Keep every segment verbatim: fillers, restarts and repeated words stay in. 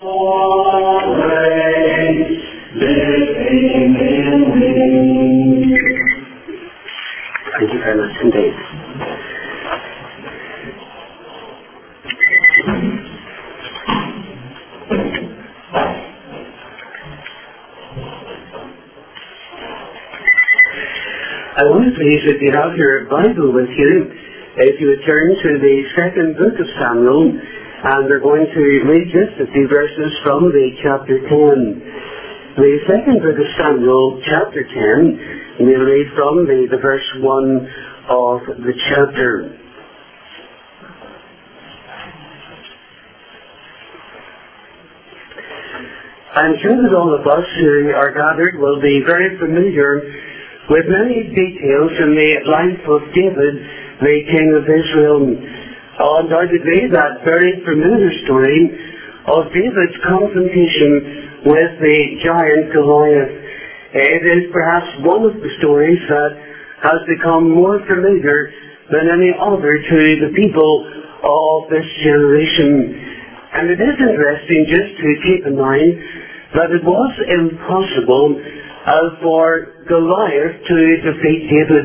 always living in me. Thank you very much indeed. I wonder, please, if you have your Bible with you, if you would turn to the second book of Samuel, and we're going to read just a few verses from the chapter ten. The second book of Samuel, chapter ten, and we'll read from the, the verse one of the chapter. I'm sure that all of us who are gathered will be very familiar with many details in the life of David, the king of Israel. Undoubtedly, that very familiar story of David's confrontation with the giant Goliath. It is perhaps one of the stories that has become more familiar than any other to the people of this generation. And it is interesting just to keep in mind that it was impossible uh, for Goliath to defeat David,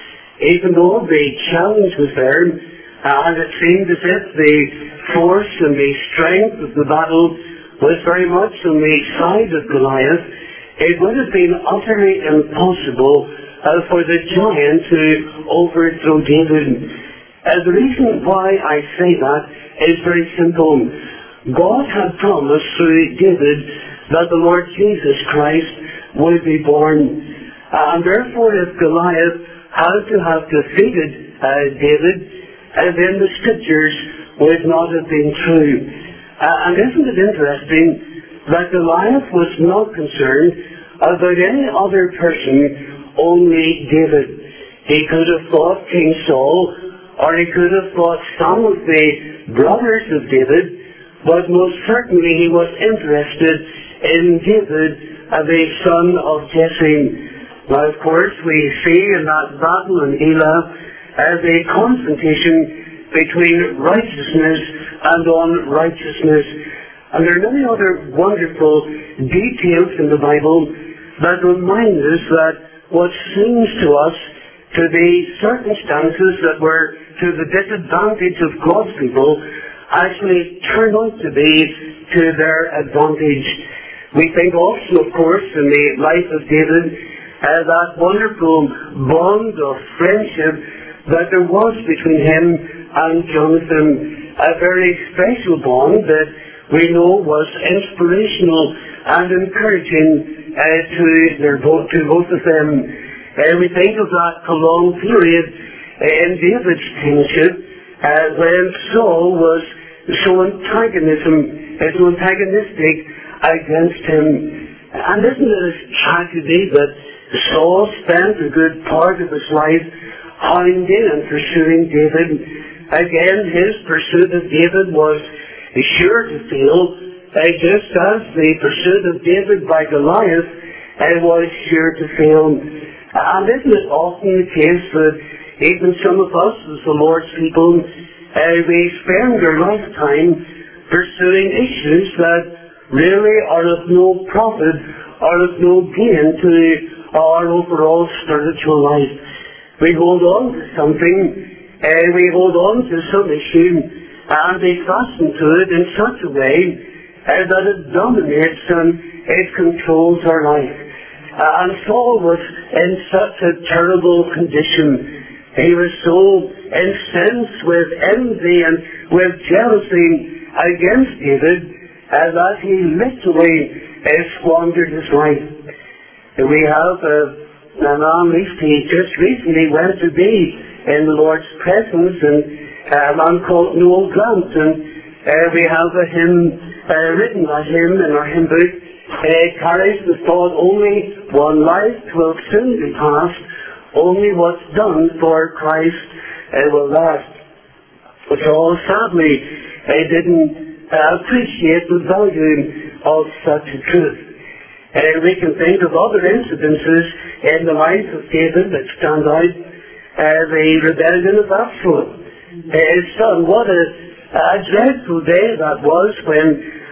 even though the challenge was there, uh, and it seemed as if the force and the strength of the battle was very much on the side of Goliath. It would have been utterly impossible uh, for the giant to overthrow David. Uh, the reason why I say that is very simple. God had promised through David that the Lord Jesus Christ would be born. Uh, and therefore, if Goliath had to have defeated uh, David, uh, then the scriptures would not have been true. Uh, and isn't it interesting that Goliath was not concerned about any other person, only David. He could have fought King Saul, or he could have fought some of the brothers of David, but most certainly he was interested in David, uh, the son of Jesse. Now, of course, we see in that battle in Elah as a confrontation between righteousness and unrighteousness. And there are many other wonderful details in the Bible that remind us that what seems to us to be circumstances that were to the disadvantage of God's people actually turn out to be to their advantage. We think also, of course, in the life of David, uh, that wonderful bond of friendship that there was between him and Jonathan, a very special bond that we know was inspirational and encouraging uh, to their both to both of them. Uh, we think of that prolonged period uh, in David's kingship uh, when Saul was so antagonism, uh, so antagonistic against him. And isn't it a tragedy that Saul spent a good part of his life hounding and pursuing David? Again, his pursuit of David was sure to fail, uh, just as the pursuit of David by Goliath uh, was sure to fail. And isn't it often the case that even some of us as the Lord's people, uh, we spend our lifetime pursuing issues that really are of no profit or of no gain to our overall spiritual life. We hold on to something, uh, we hold on to some issue, and we fasten to it in such a way uh, that it dominates and it controls our life. Uh, and Saul was in such a terrible condition. He was so incensed with envy and with jealousy against David uh, that he literally uh, squandered his life. Uh, we have uh, a man, at least he just recently went to be in the Lord's presence, and uh, a man called Noel Grant, and uh, we have a hymn uh, written by him in our hymn book. It carries the thought, only one life will soon be past, only what's done for Christ uh, will last. Which all sadly uh, didn't uh, appreciate the value of such a truth. Uh, we can think of other incidences in the life of David that stand out. Uh, the rebellion of Absalom. Uh, his son, what a, a dreadful day that was when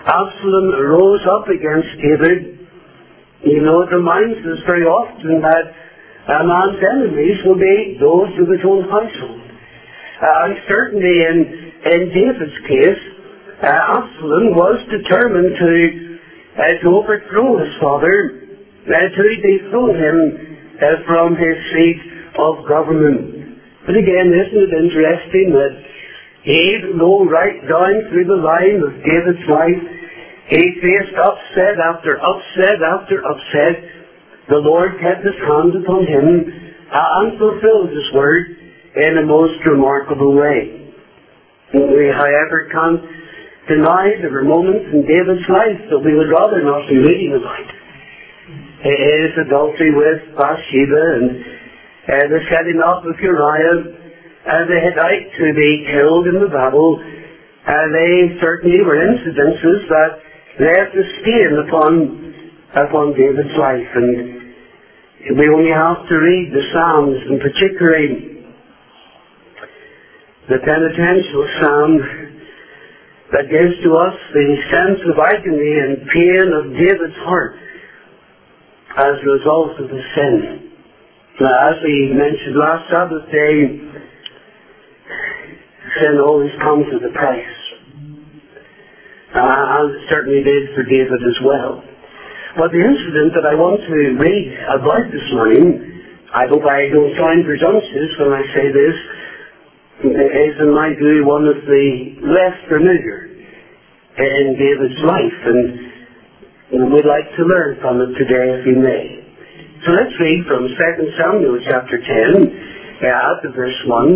Absalom rose up against David. You know, it reminds us very often that a man's enemies will be those of his own household. Uh, and certainly in, in David's case, uh, Absalom was determined to, uh, to overthrow his father, uh, to dethrone him uh, from his seat of government. But again, isn't it interesting that he, though right down through the line of David's life, he faced upset after upset after upset. The Lord kept his hand upon him uh, and fulfilled his word in a most remarkable way. We, however, can't deny there were moments in David's life that we would rather not be reading about. His adultery with Bathsheba and uh, the setting up of Uriah, uh, the Hittite to be killed in the battle. Uh, they certainly were incidences that left a stain upon, upon David's life. And we only have to read the Psalms, and particularly the penitential psalm that gives to us the sense of agony and pain of David's heart as a result of his sin. Now, as we mentioned last Sabbath day, sin always comes with a price. Uh, and it certainly did for David as well. But the incident that I want to read about this morning, I hope I don't sound presumptuous when I say this, is in my view one of the less familiar in David's life, and we'd like to learn from it today if we may. So let's read from Second Samuel chapter ten, uh, at the verse one.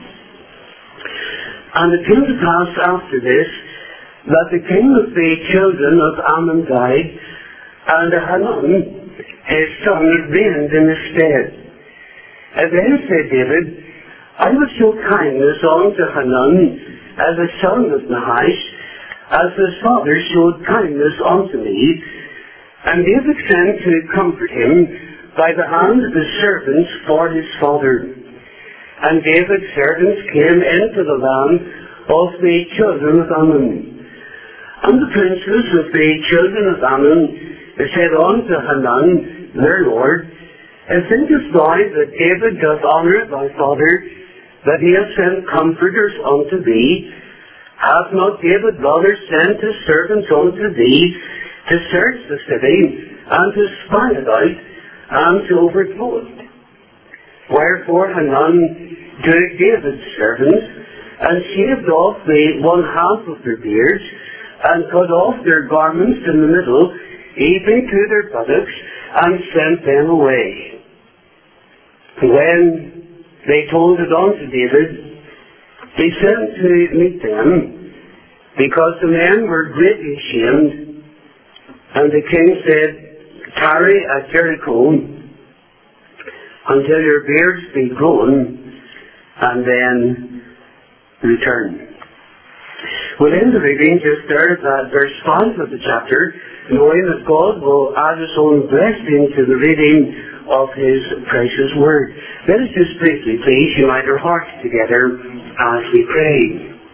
And it came to pass after this that the king of the children of Ammon died, and Hanun, his son, reigned in his stead. And then said David, I will show kindness unto Hanun, as the son of Nahash, as his father showed kindness unto me. And David sent to comfort him by the hand of his servants for his father. And David's servants came into the land of the children of Ammon. And the princes of the children of Ammon said unto Hanun, their lord, and thinkest thou that David doth honour thy father, that he hath sent comforters unto thee? Hath not David rather sent his servants unto thee to search the city, and to spy it out, and to overthrow it? Wherefore Hanun took David's servants, and shaved off the one half of their beards, and cut off their garments in the middle, even to their buttocks, and sent them away. When they told it unto David, he sent to meet them, because the men were greatly ashamed. And the king said, tarry at Jericho until your beards be grown, and then return. We'll end the reading just there at verse five of the chapter, knowing that God will add his own blessing to the reading of his precious word. Let us just briefly, please, unite our hearts together as we pray.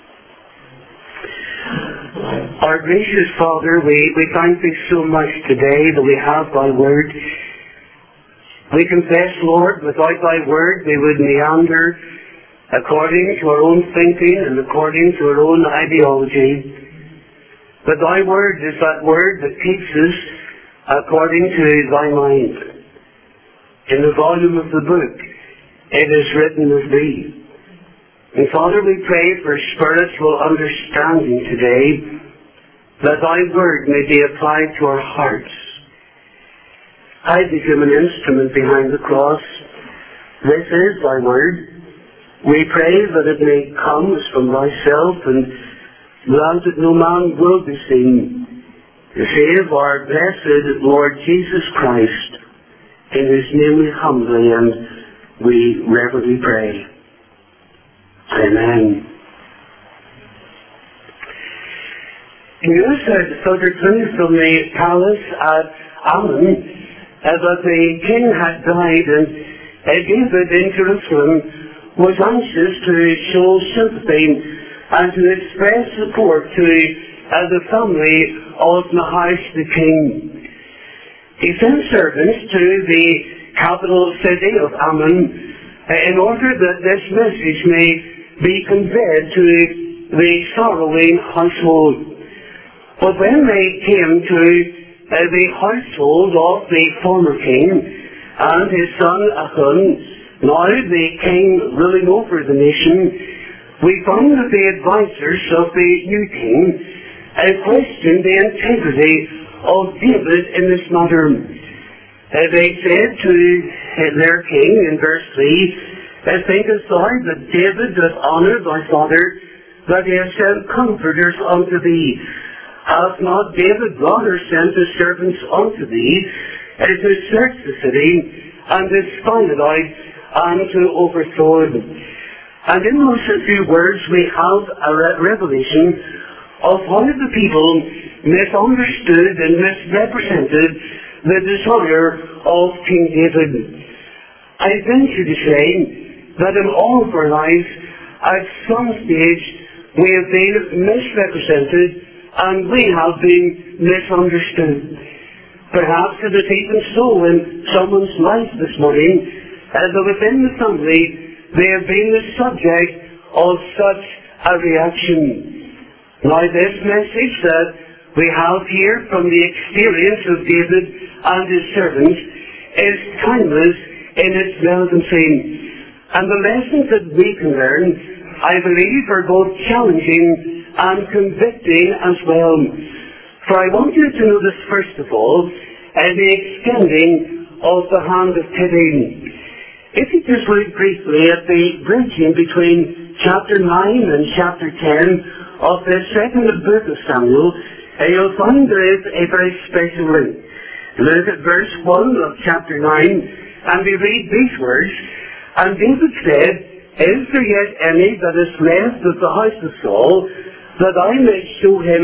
Our gracious Father, we, we thank thee so much today that we have thy word. We confess, Lord, without thy word we would meander according to our own thinking and according to our own ideology. But thy word is that word that keeps us according to thy mind. In the volume of the book, it is written of thee. And Father, we pray for spiritual understanding today, that thy word may be applied to our hearts. I become an instrument behind the cross. This is thy word. We pray that it may come as from thyself, and grant that no man will be seen, save our blessed Lord Jesus Christ, in whose name we humbly and we reverently pray. Amen. News had filtered through from the palace at Ammon uh, that the king had died, and uh, David in Jerusalem was anxious to show sympathy and to express support to uh, the family of Nahash the king. He sent servants to the capital city of Ammon uh, in order that this message may be conveyed to the sorrowing household. But when they came to uh, the household of the former king and his son Achan, now the king ruling over the nation, we found that the advisors of the new king uh, questioned the integrity of David in this matter. Uh, they said to uh, their king in verse three, uh, thinkest thou that David doth honour thy father, that he hath sent comforters unto thee? Hath not David rather sent his servants unto thee uh, to search the city, and to spy it out, and to overthrow it? And in those few words we have a re- revelation of how the people misunderstood and misrepresented the desire of King David. I venture to say that in all of our lives, at some stage, we have been misrepresented and we have been misunderstood. Perhaps it is even so in someone's life this morning, uh, that within the family they have been the subject of such a reaction. Now this message that we have here from the experience of David and his servants is timeless in its relevancy. And the lessons that we can learn, I believe, are both challenging and convicting as well. For I want you to notice first of all uh, the extending of the hand of pity. If you just look briefly at the bridging between chapter nine and chapter ten of the second book of Samuel, uh, you'll find there is a very special link. Look at verse one of chapter nine, and we read these words, and David said, is there yet any that is left of the house of Saul, that I may show him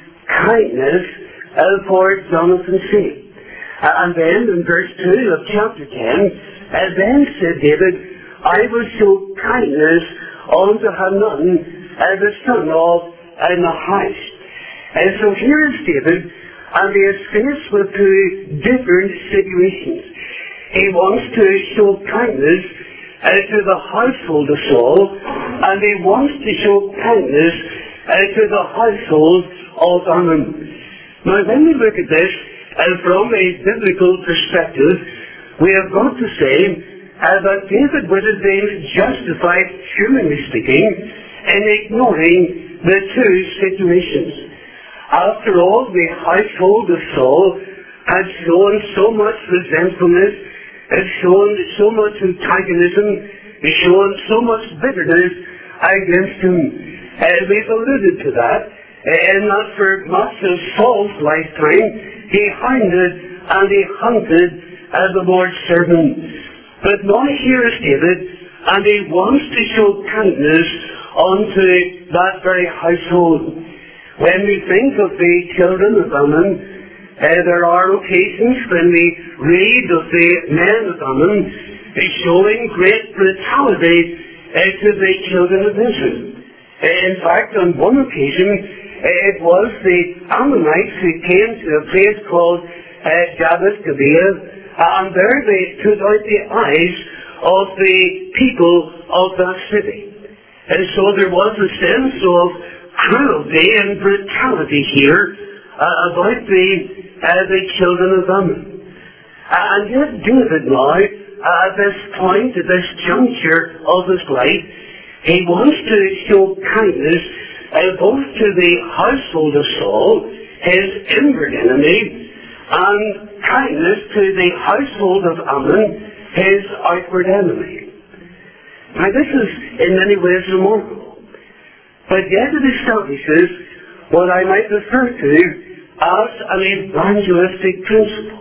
kindness uh, for Jonathan's sake? Uh, and then in verse two of chapter ten, and then said David, I will show kindness unto Hanun, uh, the son of uh, Nahash. And so here is David, and he is faced with two different situations. He wants to show kindness uh, to the household of Saul, and he wants to show kindness uh, to the household of Ammon. Now when we look at this uh, from a biblical perspective, we have got to say uh, that David would have been justified, humanly speaking, in ignoring the two situations. After all, the household of Saul had shown so much resentfulness, had shown so much antagonism, had shown so much bitterness against him. Uh, we've alluded to that, uh, and not for much of Saul's lifetime, he hounded and he hunted as the Lord's servant. But now here is David, and he wants to show kindness unto that very household. When we think of the children of Ammon, uh, there are occasions when we read of the men of Ammon showing great brutality uh, to the children of Israel. Uh, in fact, on one occasion, uh, it was the Ammonites who came to a place called uh, Jabesh Gilead, and there they put out the eyes of the people of that city. And so there was a sense of cruelty and brutality here uh, about the, uh, the children of Ammon. And yet David now, uh, at this point, at this juncture of his life, he wants to show kindness uh, both to the household of Saul, his inward enemy, and kindness to the household of Ammon, his outward enemy. Now this is in many ways remarkable, but yet it establishes what I might refer to as an evangelistic principle.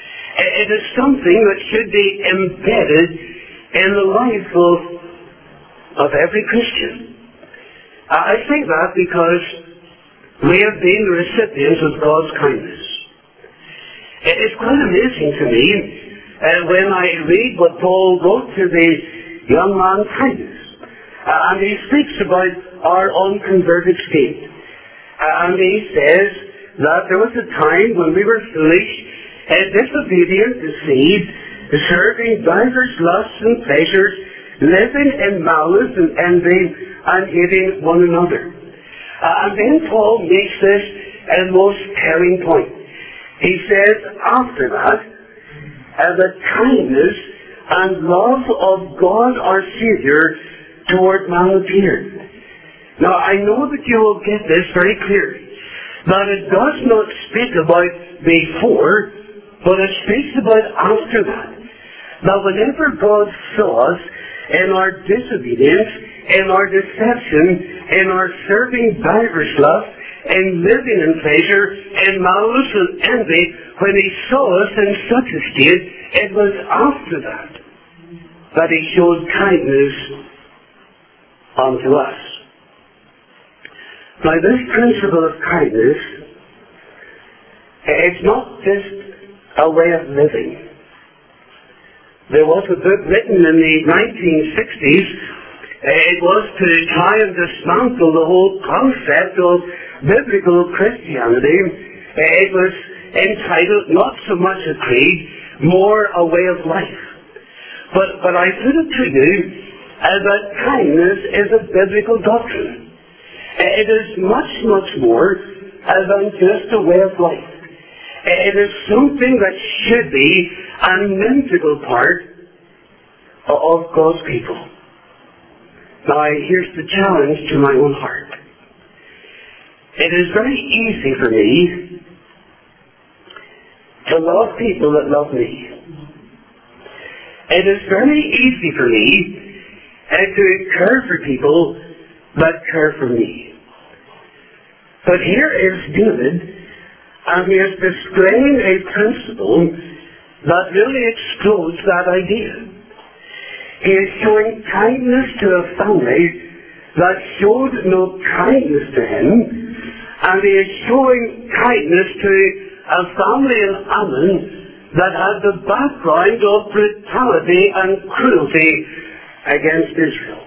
It is something that should be embedded in the life of, of every Christian. I say that because we have been the recipients of God's kindness. It's quite amazing to me uh, when I read what Paul wrote to the young man Titus. Uh, and he speaks about our unconverted state. And he says that there was a time when we were foolish and disobedient, deceived, serving divers lusts and pleasures, living in malice and envy, and hating one another. Uh, and then Paul makes this a most telling point. He says after that, uh, the kindness and love of God our Savior toward man appeared. Now I know that you will get this very clearly, that it does not speak about before, but it speaks about after that. Now whenever God saw us in our disobedience, in our deception, in our serving divers lust, in living in pleasure, in malice and envy, when he saw us in such a state, it was after that that he showed kindness unto us. Now this principle of kindness, it's not just a way of living. There was a book written in the nineteen sixties. It was to try and dismantle the whole concept of biblical Christianity. It was entitled not so much a creed, more a way of life. But, but I put it to you uh, that kindness is a biblical doctrine. It is much, much more uh, than just a way of life. It is something that should be an integral part of God's people. Now, here's the challenge to my own heart. It is very easy for me to love people that love me. It is very easy for me uh, to care for people that care for me. But here is David, and he is displaying a principle that really explodes that idea. He is showing kindness to a family that showed no kindness to him, and he is showing kindness to a family in Ammon that had the background of brutality and cruelty against Israel.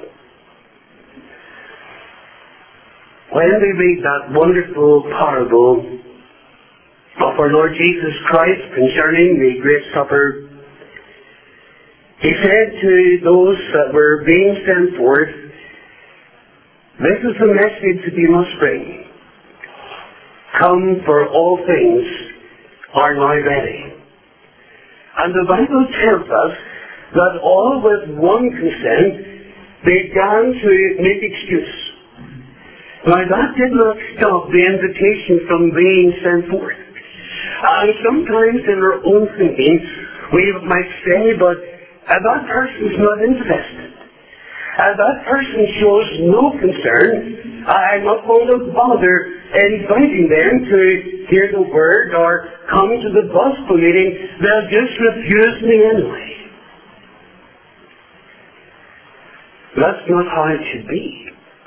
When we read that wonderful parable of our Lord Jesus Christ concerning the great supper, he said to those that were being sent forth, this is the message that you must bring. Come, for all things are now ready. And the Bible tells us that all with one consent began to make excuse. Now that did not stop the invitation from being sent forth. And sometimes in our own thinking, we might say, but uh, that person's not interested. Uh, that person shows no concern. I'm not going to bother inviting them to hear the word or come to the gospel meeting. They'll just refuse me anyway. That's not how it should be.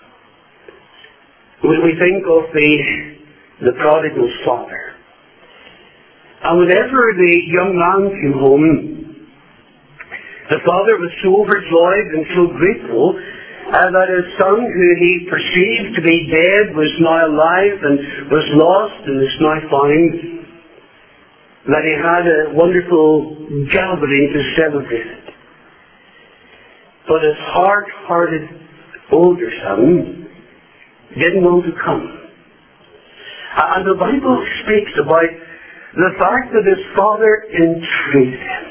When we think of the, the prodigal father, and whenever the young man came home, the father was so overjoyed and so grateful uh, that his son, who he perceived to be dead, was now alive and was lost and is now found, that he had a wonderful gathering to celebrate it. But his hard-hearted older son didn't want to come. And the Bible speaks about the fact that his father entreated him.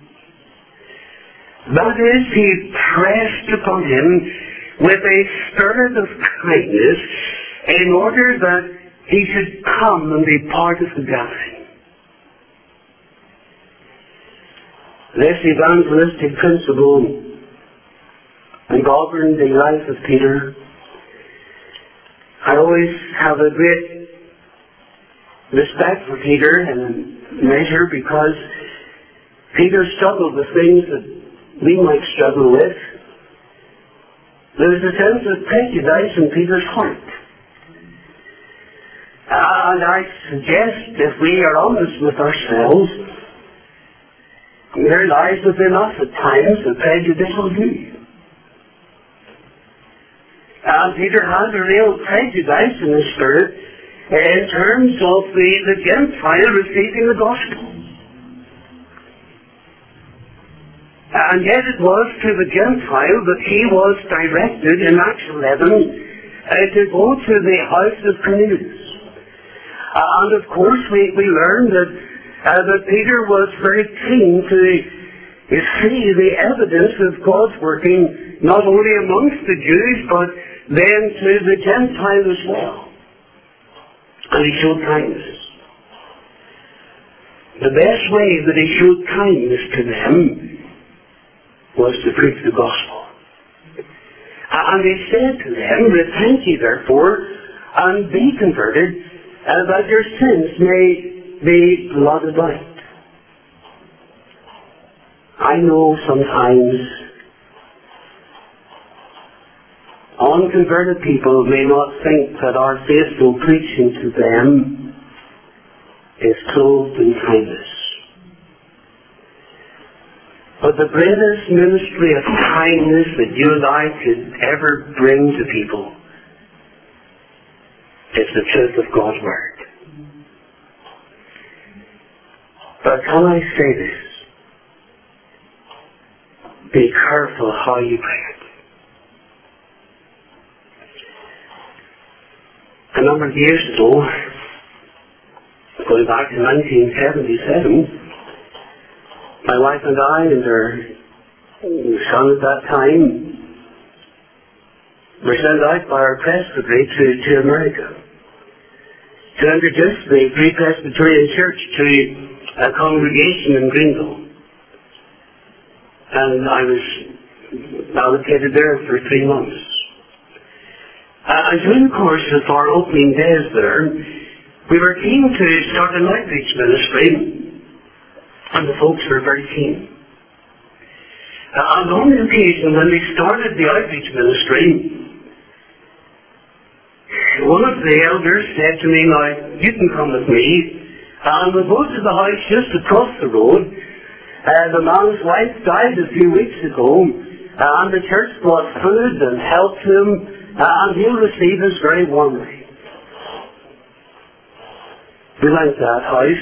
That is, he pressed upon him with a spirit of kindness in order that he should come and be part of the gathering. This evangelistic principle governed the life of Peter. I always have a great respect for Peter in a measure because Peter struggled with things that we might struggle with. There was a sense of prejudice in Peter's heart. And I suggest if we are honest with ourselves, there lies within us at times a prejudicial view. And Peter had a real prejudice in his spirit in terms of the, the Gentile receiving the gospel. And yet it was to the Gentile that he was directed in Acts eleven uh, to go to the house of Cornelius. Uh, and of course we, we learn that, uh, that Peter was very keen to uh, see the evidence of God's working not only amongst the Jews but then to the Gentile as well. And he showed kindness. The best way that he showed kindness to them was to preach the gospel. And he said to them, repent ye therefore, and be converted, uh, that your sins may be blotted out. I know sometimes unconverted people may not think that our faithful preaching to them is clothed in kindness. But the greatest ministry of kindness that you and I could ever bring to people is the truth of God's Word. But can I say this? Be careful how you bring it. A number of years ago, going back to nineteen seventy-seven, my wife and I and our son at that time were sent out by our press secretary to, to America to introduce the Free Presbyterian Church to a congregation in Greenville. And I was allocated there for three months. Uh, and during the course of our opening days there, we were keen to start an outreach ministry, and the folks were very keen. Uh, and on the occasion when we started the outreach ministry, one of the elders said to me, now, you can come with me, and we'll go to the house just across the road. Uh, the man's wife died a few weeks ago, uh, and the church brought food and help to him, uh, and he'll receive us very warmly. We went to that house.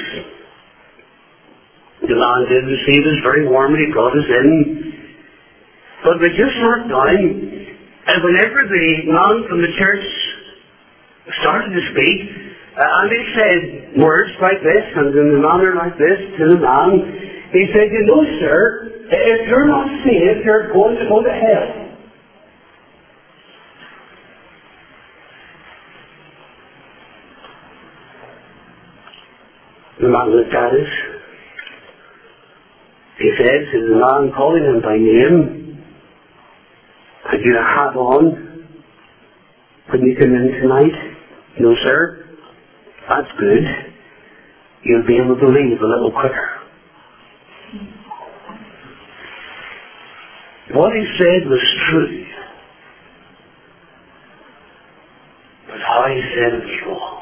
The man did receive us very warmly, brought us in. But we just sat down, and whenever the man from the church started to speak, uh, and he said words like this, and in a manner like this to the man, he said, you know, sir, if you're not saved, you're going to go to hell. The man looked at us. He said to the man calling him by name, had you a hat on when you came in tonight? No, sir. That's good. You'll be able to leave a little quicker. What he said was true, but how he said it was wrong.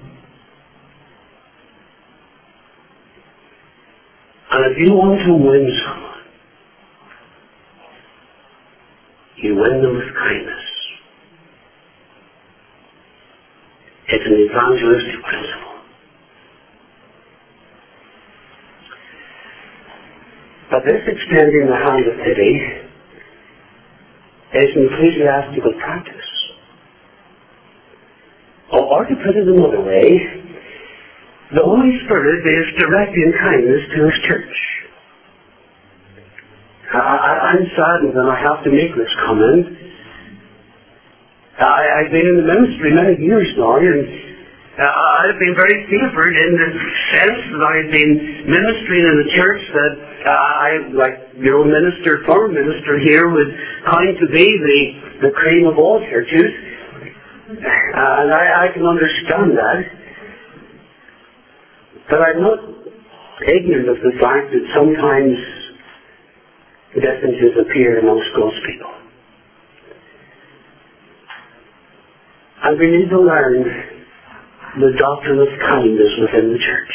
And if you want to win someone, you win them with kindness. It's an evangelistic principle. But this extending the hand of pity is an ecclesiastical practice. Or, or to put it another way, the Holy Spirit is directing kindness to His church. I, I, I'm saddened that I have to make this comment. I, I've been in the ministry many years now, and uh, I've been very favored in the sense that I've been ministering in a church that uh, I, like your own minister, former minister here, would count to be the, the cream of all churches. Uh, and I, I can understand that. But I'm not ignorant of the fact that sometimes differences appear amongst God's people. And we need to learn the doctrine of kindness within the church.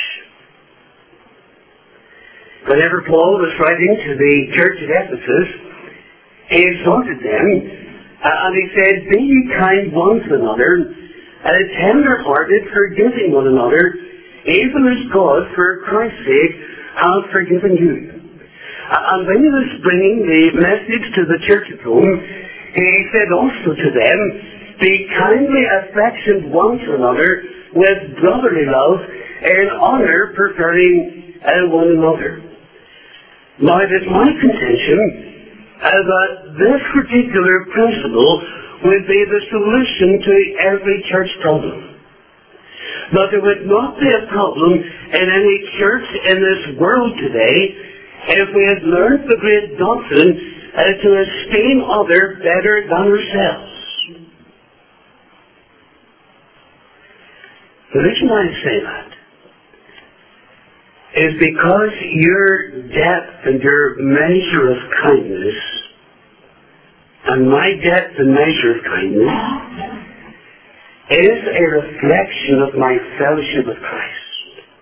Whenever Paul was writing to the church at Ephesus, he exhorted them, uh, and he said, be ye kind one to another, and a tender-hearted, forgiving one another, even as God, for Christ's sake, hath forgiven you. And when he was bringing the message to the church at Rome, he said also to them, be kindly affectioned one to another with brotherly love, in honour preferring uh, one another. Now it is my contention uh, that this particular principle would be the solution to every church problem. That there would not be a problem in any church in this world today if we had learned the great doctrine uh, to esteem other better than ourselves. The reason I say that is because your depth and your measure of kindness and my depth and measure of kindness is a reflection of my fellowship with Christ.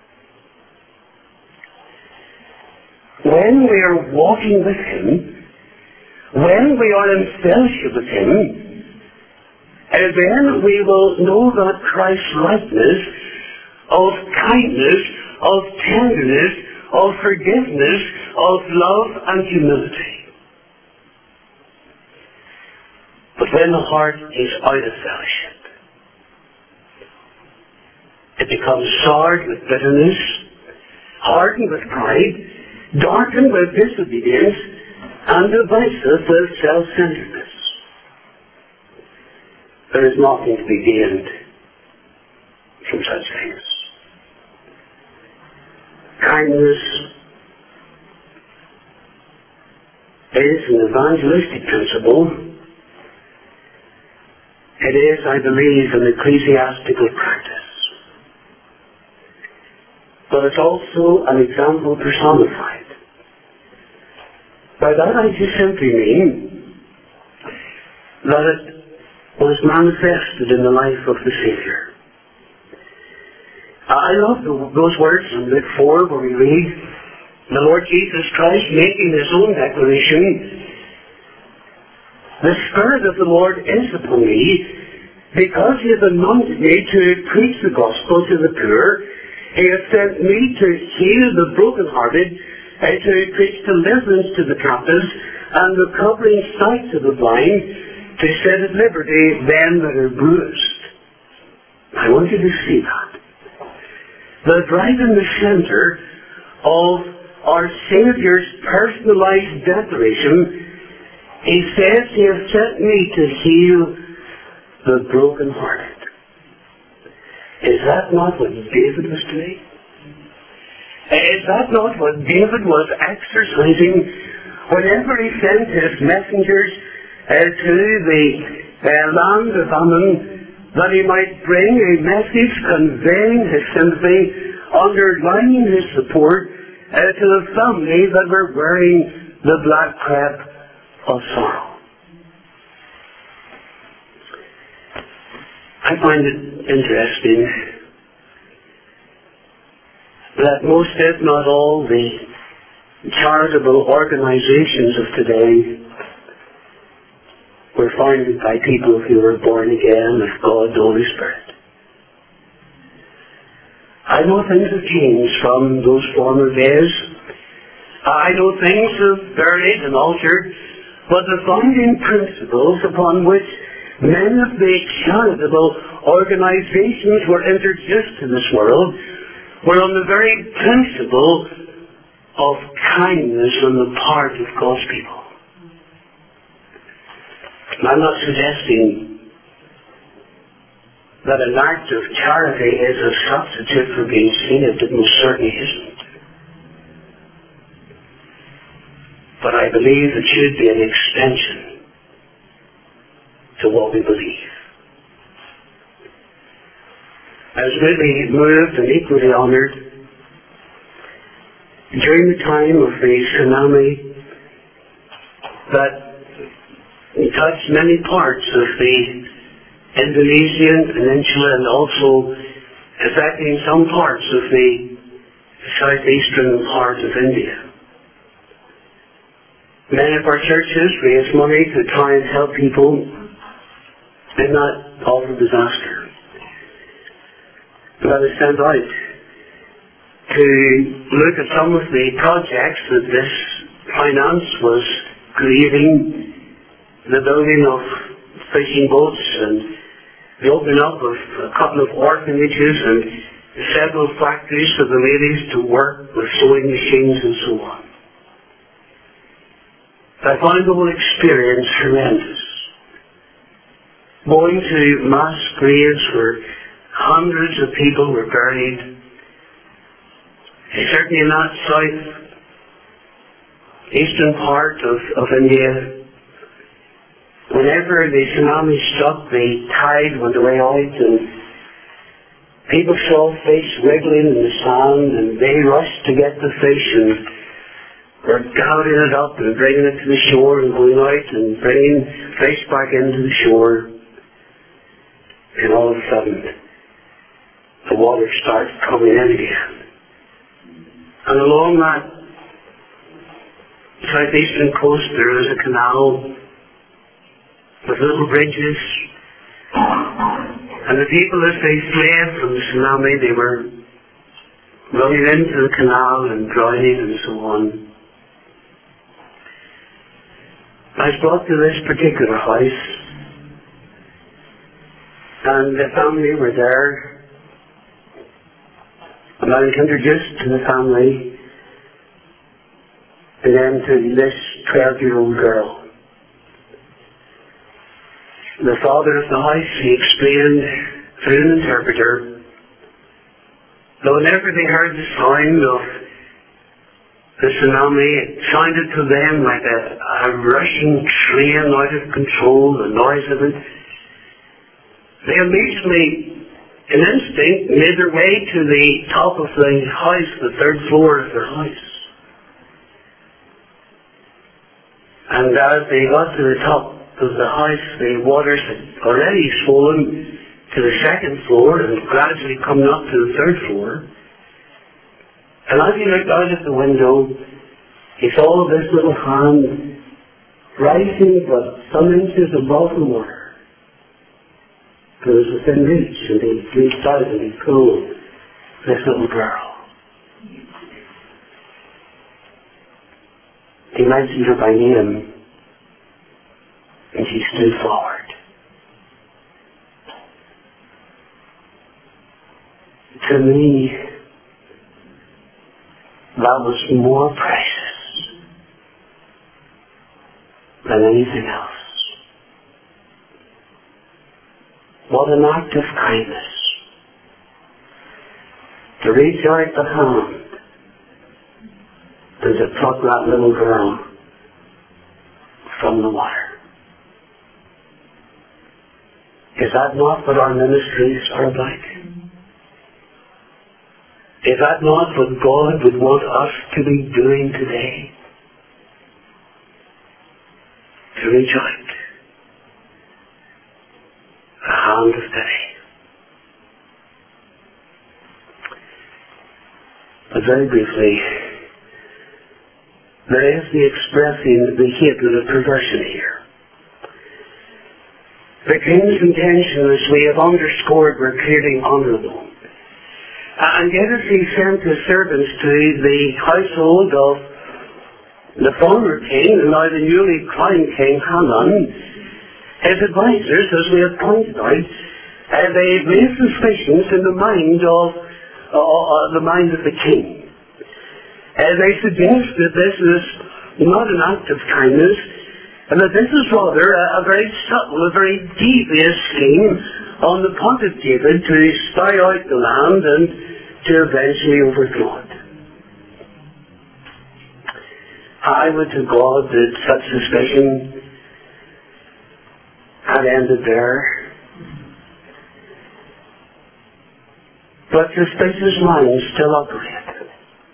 When we are walking with Him, when we are in fellowship with Him, and then we will know that Christ's likeness of kindness, of tenderness, of forgiveness, of love and humility. But when the heart is out of fellowship, it becomes soured with bitterness, hardened with pride, darkened with disobedience, and divisive with self-centeredness. There is nothing to be gained from such things. Kindness is an evangelistic principle. It is, I believe, an ecclesiastical practice. But it's also an example personified. By that I just simply mean that it was manifested in the life of the Saviour. I love the, those words in Luke four where we read the Lord Jesus Christ making His own declaration, the Spirit of the Lord is upon me because He has anointed me to preach the gospel to the poor. He has sent me to heal the brokenhearted, and to preach deliverance to the captives, and recovering sight to the blind, to set at liberty them that are bruised. I want you to see that. That right in the center of our Saviour's personalized declaration, He says He has sent me to heal the brokenhearted. Is that not what David was doing? Is that not what David was exercising whenever he sent his messengers uh, to the uh, land of Ammon, that he might bring a message conveying his sympathy, underlining his support uh, to the family that were wearing the black crepe of sorrow? I find it interesting that most, if not all, the charitable organizations of today were founded by people who were born again of God the Holy Spirit. I know things have changed from those former days. I know things have varied and altered, but the founding principles upon which many of the charitable organizations were introduced to this world were on the very principle of kindness on the part of God's people. I'm not suggesting that an act of charity is a substitute for being saved. It most certainly isn't. But I believe it should be an extension to what we believe. I was really moved and equally honoured during the time of the tsunami that touched many parts of the Indonesian peninsula and also affecting some parts of the southeastern part of India. Many of our churches raised money to try and help people in that awful disaster. that I sent out to look at some of the projects that this finance was creating, the building of fishing boats and the opening up of a couple of orphanages and several factories for the ladies to work with sewing machines and so on. I found the whole experience horrendous. Going to mass graves where hundreds of people were buried, certainly in that south eastern part of, of India, whenever the tsunami struck, the tide went away out and people saw fish wriggling in the sand and they rushed to get the fish and were gathering it up and bringing it to the shore and going out and bringing fish back into the shore. And all of a sudden, the water started coming in again. And along that southeastern coast there is a canal with little bridges. And the people, as they fled from the tsunami, they were running into the canal and drowning and so on. I was brought to this particular house, and the family were there, and I was introduced to the family, and then to this twelve-year-old girl. The father of the house, he explained through an interpreter that whenever they heard the sound of the tsunami, it sounded to them like a, a rushing train out of control, the noise of it. They immediately, in instinct, made their way to the top of the house, the third floor of their house. And as they got to the top of the house, the waters had already swollen to the second floor and gradually coming up to the third floor. And as he looked out of the window, he saw this little hand rising but some inches above the water. It was within reach, and he reached out and he pulled this little girl. He mentioned her by name, and she stood forward. To me, that was more precious than anything else. What an act of kindness to reach out the hand and to pluck that little girl from the water. Is that not what our ministries are about? Is that not what God would want us to be doing today? To reach out a hand of pity. But very briefly, there is the expressing the hatred of perversion here. The king's intentions, as we have underscored, were clearly honourable. And yet as he sent his servants to the household of the former king, and now the newly crowned king, Haman, his advisors, as we have pointed out, uh, they raised suspicions in the mind of uh, uh, the mind of the king. Uh, they suggest that this is not an act of kindness, and that this is rather a, a very subtle, a very devious scheme on the part of David to spy out the land and to eventually overthrow it. I would to God that such suspicion had ended there. But suspicious minds still operate.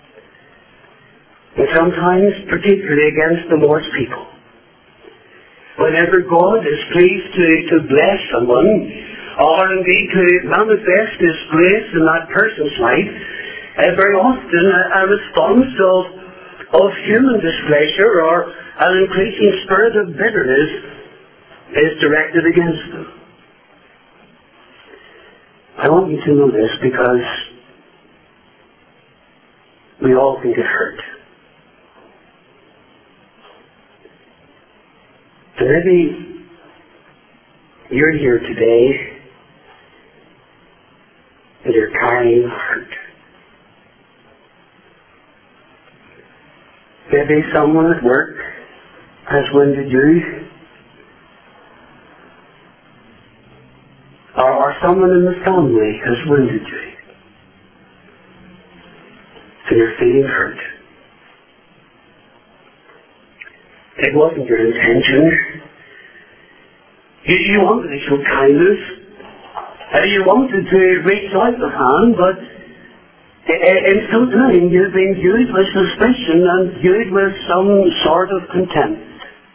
And sometimes, particularly against the Lord's people. Whenever God is pleased to, to bless someone, or indeed to manifest His grace in that person's life, uh, very often a, a response of, of human displeasure or an increasing spirit of bitterness is directed against them. I want you to know this because we all can get hurt. So maybe you're here today and you're carrying a hurt. Maybe someone at work has wounded you, or, or someone in the family has wounded you, so you're feeling hurt. It wasn't your intention. You, you wanted to show kindness. Uh, you wanted to reach out the hand, but in so doing you've been viewed with suspicion and viewed with some sort of contempt.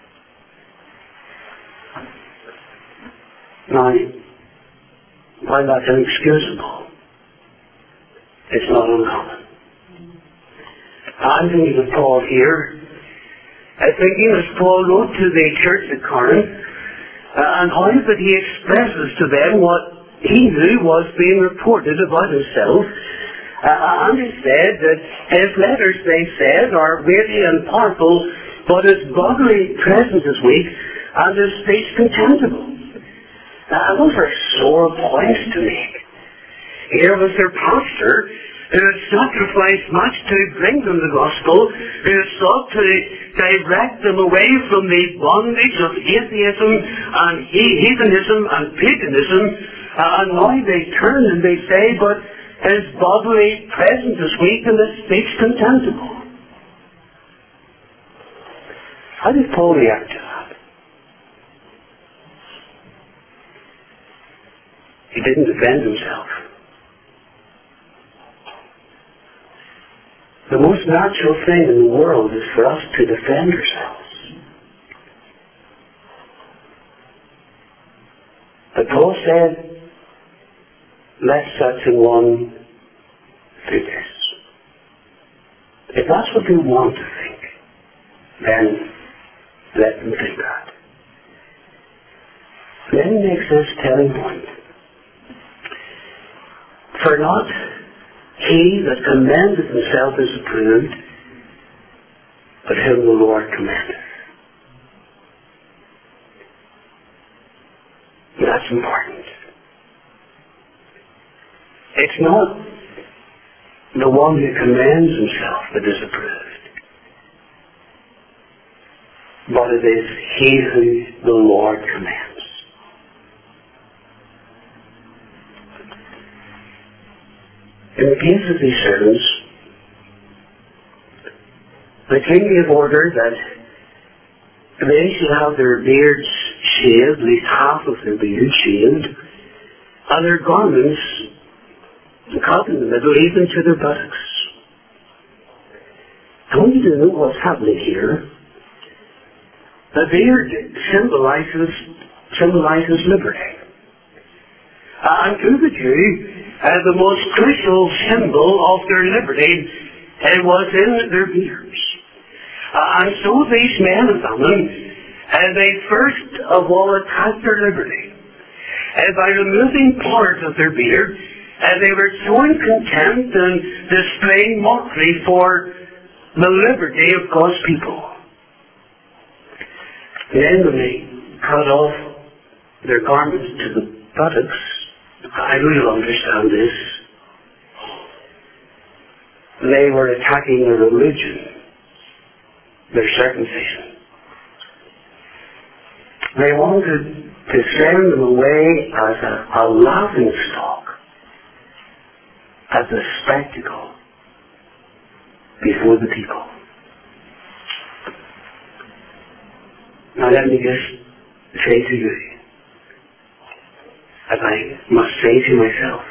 Now, while that's inexcusable, it's not uncommon. I'm thinking of Paul here. I'm thinking as Paul wrote to the church at Corinth, uh, and how that he expresses to them what he knew was being reported about himself. Uh, and he said that his letters, they said, are weighty and powerful, but his bodily presence is weak, and his speech contemptible. Uh, those are sore points to make. Here was their pastor, who had sacrificed much to bring them the gospel, who sought to direct them away from the bondage of atheism and heathenism and paganism, uh, and now they turn and they say, but his bodily presence is weak and his speech contemptible. How did Paul react to that? He didn't defend himself. The most natural thing in the world is for us to defend ourselves. But Paul said, let such a one do this. If that's what they want to think, then let them think that. Then he makes this telling point. For not he that commendeth himself is approved, but whom the Lord commendeth. That's important. It's not the one who commends himself that is approved, but it is he who the Lord commends. In the case of these servants, the king gave order that they should have their beards shaved, at least half of their beards shaved, and their garments cut in the middle, even to their buttocks. I want you to know what's happening here. The beard symbolizes symbolizes liberty. Uh, and to the Jew, uh, the most crucial symbol of their liberty uh, was in their beards. Uh, and so these men and women, uh, they first of all attacked their liberty. Uh, by removing part of their beard, uh, they were showing contempt and displaying mockery for the liberty of God's people. Then when they cut off their garments to the buttocks, I really understand this. They were attacking their religion, their circumcision. They wanted to send them away as a, a laughing stock, as a spectacle before the people. Now let me just say to you, as I must say to myself,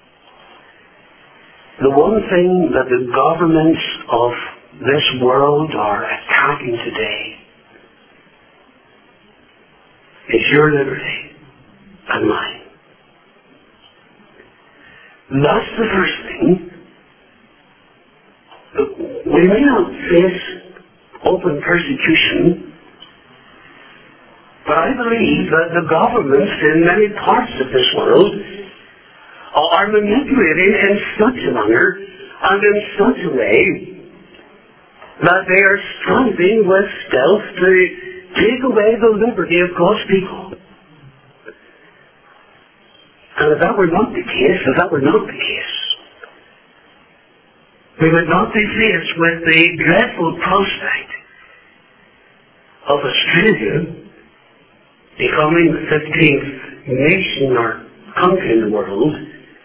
the one thing that the governments of this world are attacking today is your liberty and mine. That's the first thing. We may not face open persecution, but I believe that the governments in many parts of this world are manipulating in such a manner and in such a way that they are striving with stealth to take away the liberty of God's people. And if that were not the case, if that were not the case, we would not be faced with the dreadful prospect of Australia becoming the fifteenth nation or country in the world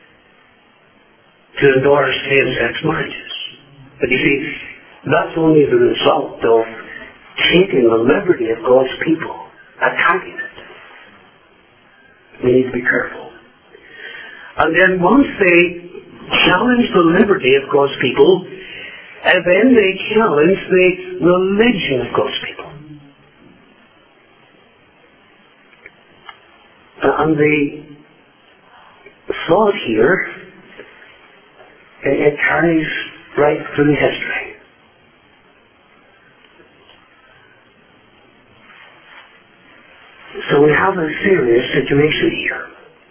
to endorse same-sex marriages. But you see, that's only the result of taking the liberty of God's people, attacking it. We need to be careful. And then once they challenge the liberty of God's people, and then they challenge the religion of God's people. And the thought here, it carries right through history. So we have a serious situation here.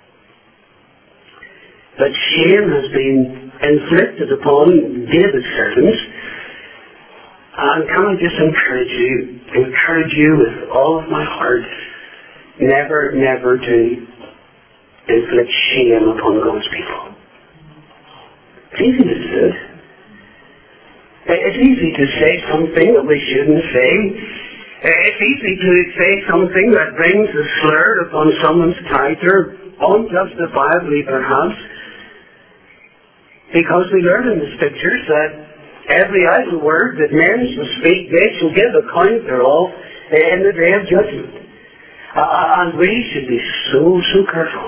That shame has been inflicted upon David's servants. And can I just encourage you, encourage you with all of my heart, never, never to inflict shame upon God's people. It's easy to do it. It's easy to say something that we shouldn't say. It's easy to say something that brings a slur upon someone's character, unjustifiably perhaps, because we learn in the Scriptures that every idle word that men shall speak, they shall give account thereof in the day of judgment. Uh, and we should be so, so careful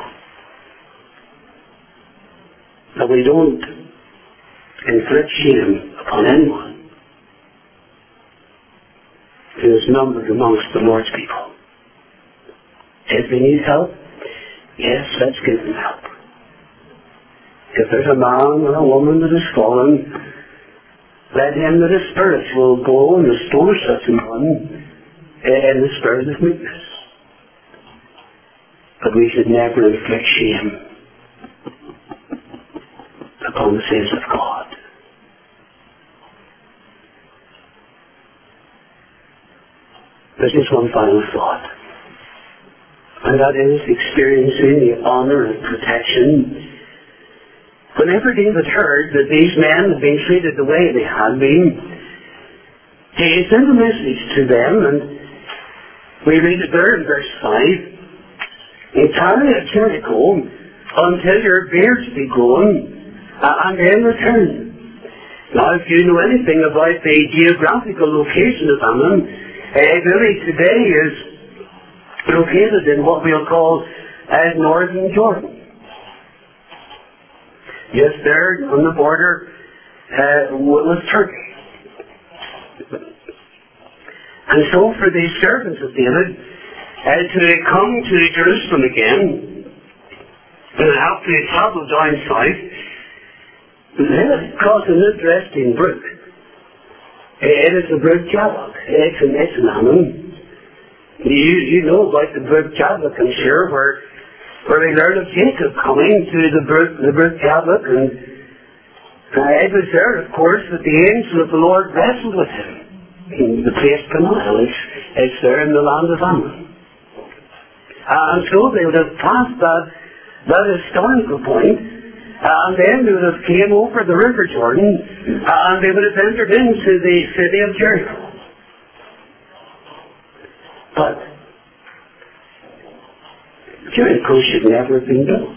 that we don't inflict shame upon anyone who is numbered amongst the Lord's people. If they need help, yes, let's give them help. If there's a man or a woman that has fallen, let him that is spiritual go and restore such a one in the spirit of meekness. But we should never inflict shame upon the saints of God. There's just one final thought, and that is experiencing the honor and protection. Whenever David heard that these men had been treated the way they had been, he sent a message to them, and we read it there in verse five. Tarry at Jericho until your beards be grown, and then return. Now, if you know anything about the geographical location of Ammon, uh, really today is located in what we'll call uh, northern Jordan. Just there on the border uh, was Turkey. And so for these servants of David uh, to come to Jerusalem again and have to travel down south, that caused an interesting brook. It is the brook Jabbok. It's an it's an Ammon. You, you know about the brook Jabbok, I'm sure, where where we learn of Jacob coming to the brook, the brook Jabbok, and uh, it was there, of course, that the angel of the Lord wrestled with him. In the place Peniel, it's, it's there in the land of Ammon. Uh, and so they would have passed that, that historical point, uh, and then they would have came over the river Jordan, uh, and they would have entered into the city of Jericho. But Jericho should never have been built.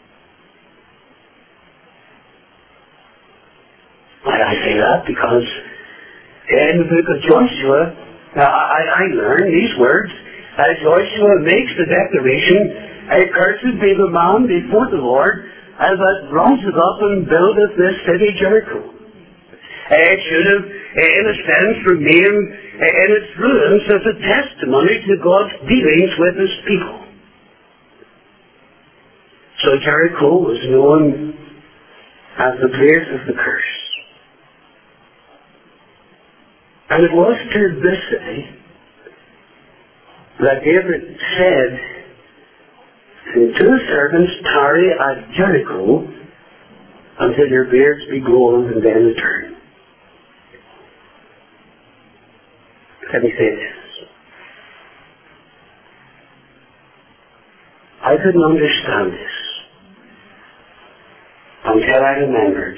Why I say that? Because in the book of Joshua, uh, I, I learned these words. Uh, Joshua makes the declaration, "Cursed be the man before the Lord, as that riseth up and buildeth this city Jericho." Uh, it should have, uh, in a sense, remained uh, in its ruins as a testimony to God's dealings with His people. So Jericho was known as the place of the curse. And it was to this city that David said And two servants tarry at Jericho until your beards be grown and then return. Let me say this. I couldn't understand this until I remembered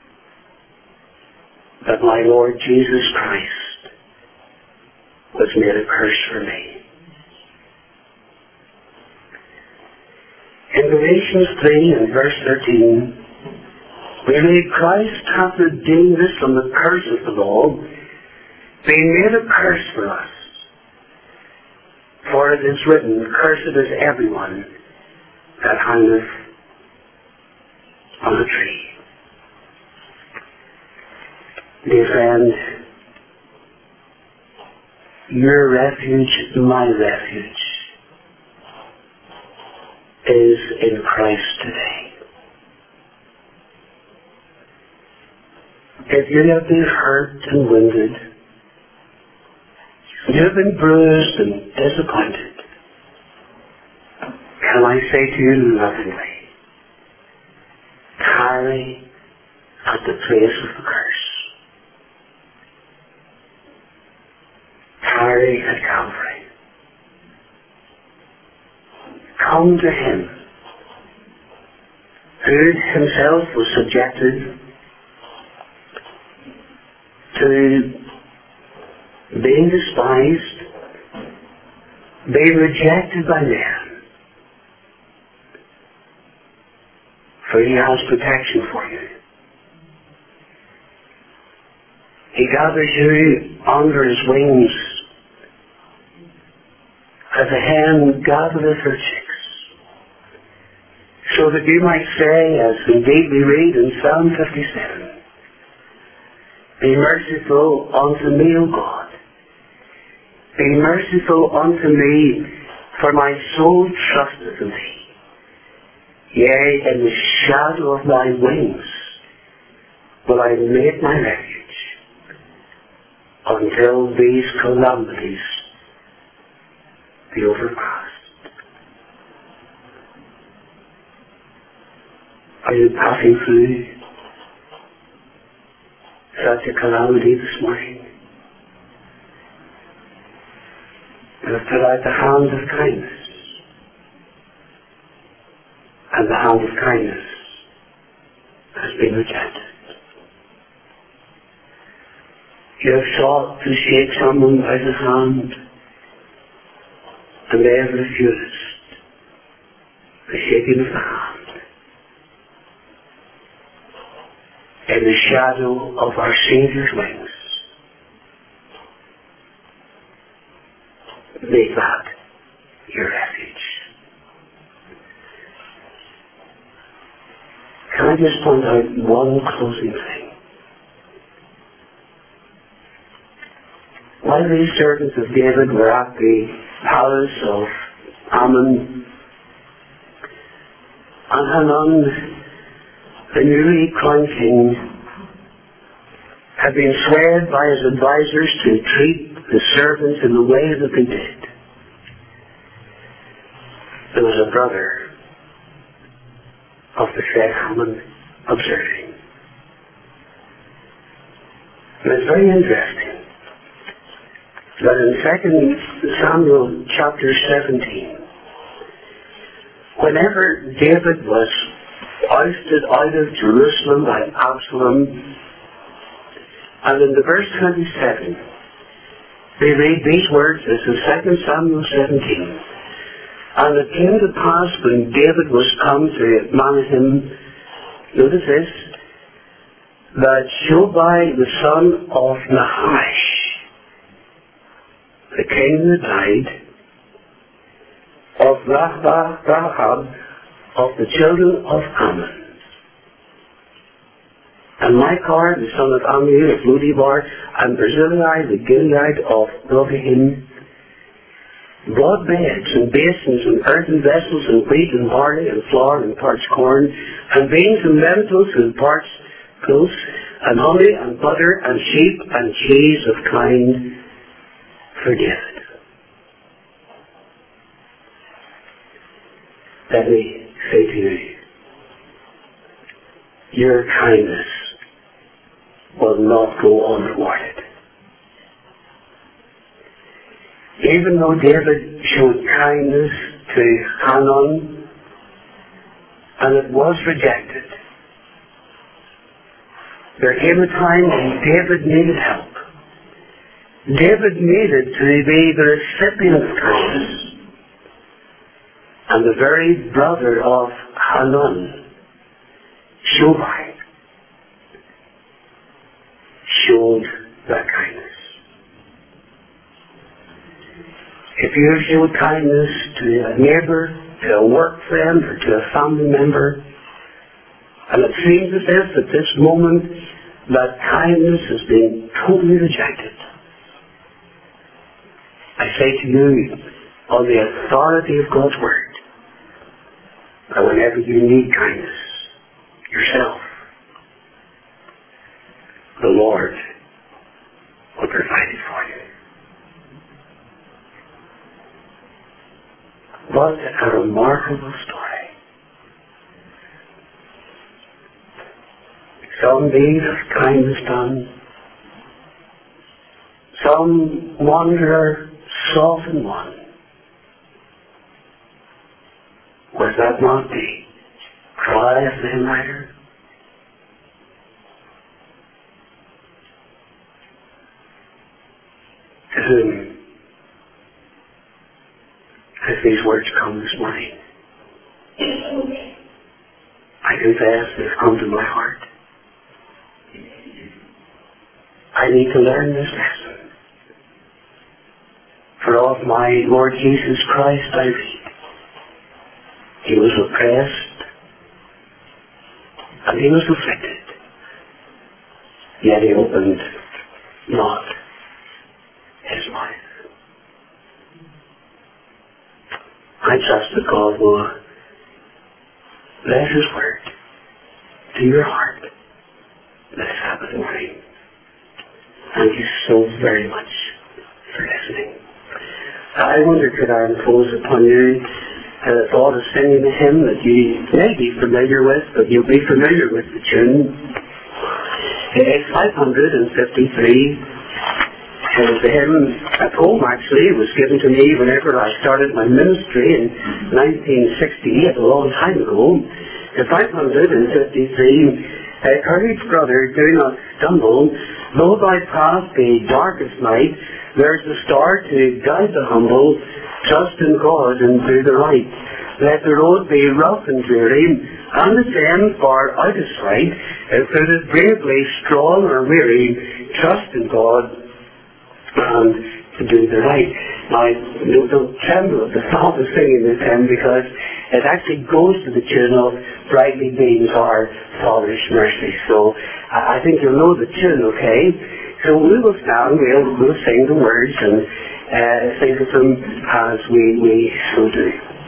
that my Lord Jesus Christ was made a curse for me. In Galatians three and verse thirteen, we read, Christ hath redeemed us from the curse of the law, being made a curse for us. For it is written, Cursed is everyone that hangeth on a tree. Dear friend, your refuge, my refuge, is in Christ today. If you have been hurt and wounded, you have been bruised and disappointed, can I say to you lovingly, tarry at the place of the curse. Tarry at Calvary. Come to Him, who Himself was subjected to being despised, being rejected by men, for He has protection for you. He gathers you under His wings as a hen gathereth her chicks, so that you might say, as indeed we read in Psalm fifty-seven, Be merciful unto me, O God. Be merciful unto me, for my soul trusteth in Thee. Yea, in the shadow of Thy wings will I make my refuge, until these calamities be overpassed. Are you passing through such a calamity this morning? You have put out the hand of kindness, and the hand of kindness has been rejected. You have sought to shake someone by the hand, and they have refused the shaking of the hand. In the shadow of our Saviour's wings, make that your refuge. Can I just point out one closing thing? While these servants of David were at the palace of Ammon, and Hanun, the newly crowned king, had been sworn by his advisors to treat the servants in the way that they did, there was a brother of the said Haman observing. And it's very interesting that in Second Samuel chapter seventeen, whenever David was ousted out of Jerusalem by Absalom, and in the verse twenty-seven, we read these words. This is Second Samuel seventeen. And it came to pass when David was come to Mahanaim, notice this, that Shobai the son of Nahash, the king that died, of Rahab, Rahab of the children of Ammon, and Micah the son of Ammiel of Lodebar, and Barzillai the Gilead of Rohim, brought beds and basins and earthen vessels and wheat and barley and flour and parched corn and beans and lentils and parched close and honey and butter and sheep and cheese of kind for David. let me say to you, your kindness will not go unrewarded. Even though David showed kindness to Hanun, and it was rejected, there came a time when David needed help. David needed to be the recipient of kindness. And the very brother of Hanun, Shobai, showed that kindness. If you have showed kindness to a neighbor, to a work friend, or to a family member, and it seems as if at this moment that kindness has been totally rejected, I say to you, on the authority of God's Word, that whenever you need kindness yourself, the Lord will provide it for you. What a remarkable story. Some deed of kindness done, some wanderer softened one. Was that not the cry of the hymn writer? To whom has these words come this morning? I confess they've come to my heart. I need to learn this lesson. For of my Lord Jesus Christ I read, He was oppressed and He was afflicted, yet He opened not His mouth. I trust that God will bless His Word to your heart this Sabbath morning. Thank you so very much for listening. I wonder could I impose upon you the thought of singing a hymn that you may be familiar with, but you'll be familiar with the tune. It's five hundred fifty-three. It was a hymn, a poem actually. It was given to me whenever I started my ministry in nineteen sixty-eight, a long time ago. The five hundred fifty-three, uh, courage, brother, do not stumble. Though thy path be dark as night, there's a star to guide the humble. Trust in God and do the right. Let the road be rough and dreary, and the same far out of sight. If it is bravely strong or weary, trust in God and to do the right. Now, don't, don't tremble at the thought of singing this hymn, because it actually goes to the tune of Brightly Beams Our Father's Mercy. So I, I think you'll know the tune, okay? So we will stand, we'll, we'll sing the words and uh, think of them as we, we so do.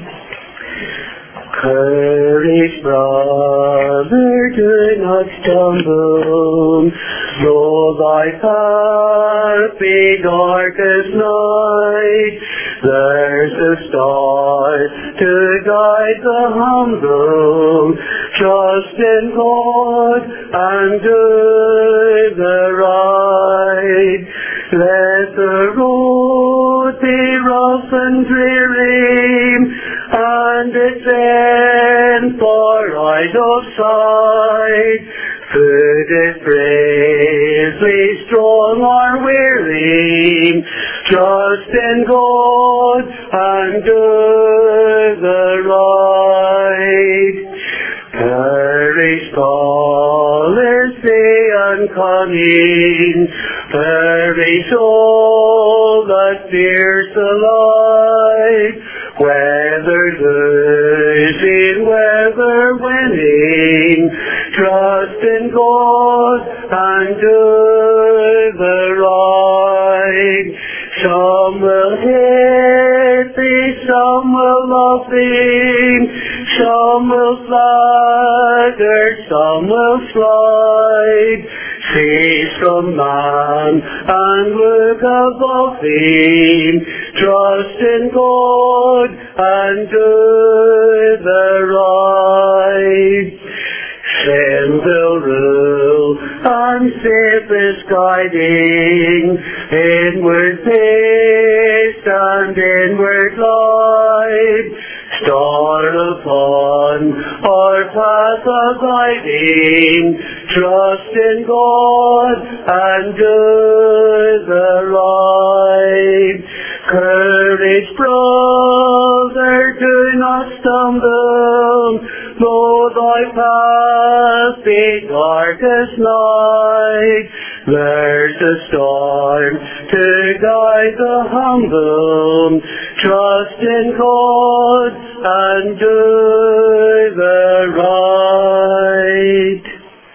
Courage, brother, do not stumble, though thy path be dark as night. There's a star to guide the humble. Trust in God and do the right. Let the road be rough and dreary, and its end far out of sight. Foot is bravely strong or weary, trust in God and do the right. Perish scholars say and cunning, perish all that fears the light. Whether losing, whether winning, trust in God and do the right. Some will hate thee, some will love thee, some will flatter, some will slide. Cease from man and look above thee, trust in God and do the right. Sin will rule and safest guiding, inward peace and inward life. Star upon our path of guiding, trust in God and do the right. Courage, brother, do not stumble, though thy path be dark as night. There's a storm to guide the humble, trust in God and do the right.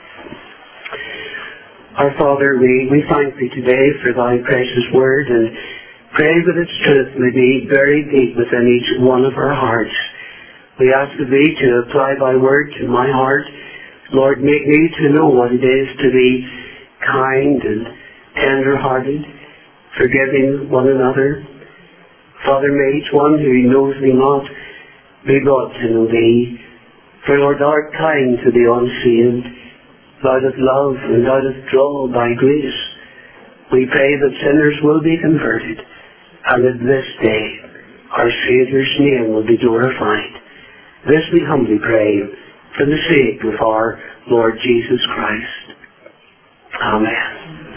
Our Father, we, we thank Thee today for Thy precious word, and pray that its truth may be buried deep within each one of our hearts. We ask of Thee to apply Thy word to my heart. Lord, make me to know what it is to be kind and tender-hearted, forgiving one another. Father, may each one who knows Thee not be brought to know Thee. For Lord, thou art kind to the unsaved. Thou dost love and thou dost draw by grace. We pray that sinners will be converted, and that this day our Saviour's name will be glorified. This we humbly pray for the sake of our Lord Jesus Christ. Amen.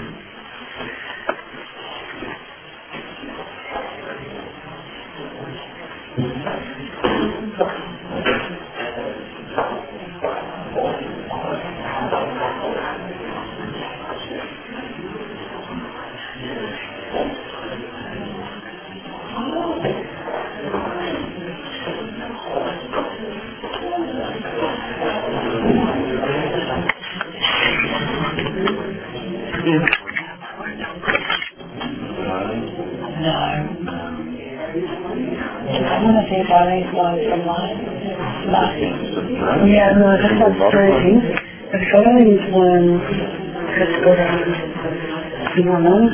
Yeah, no, that's frustrating. The following one has got um, lemons.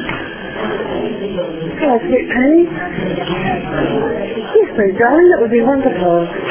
Oh, sweet penny. Yes, my darling, that would be wonderful.